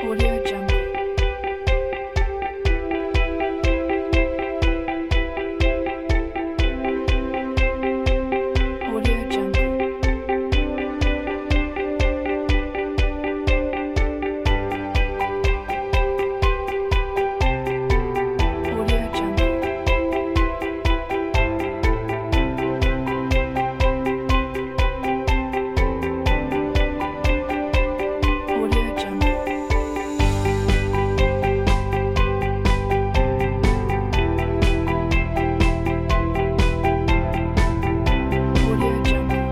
Audio Jungle. Audio Jungle. Audio Jungle. Audio Jungle. Audio Jungle.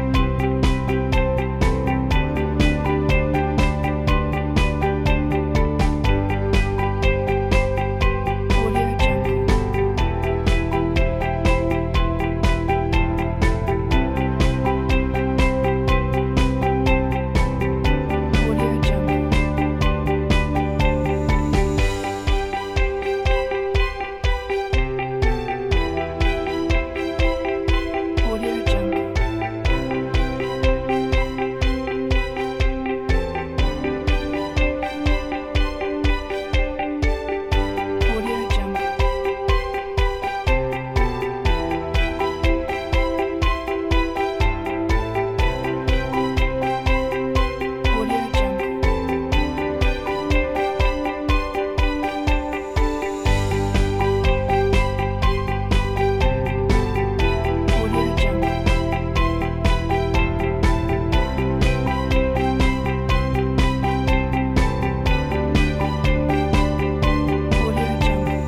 Audio Jungle. Audio Jungle. Audio Jungle. Audio Jungle. Audio Jungle. Audio Jungle. Audio Jungle.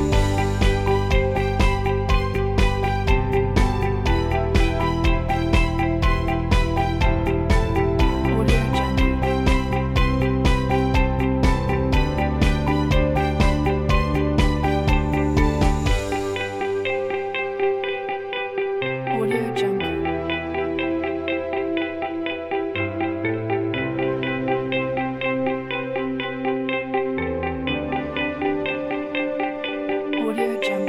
Audio Jungle. Audio Jungle. Audio Jungle.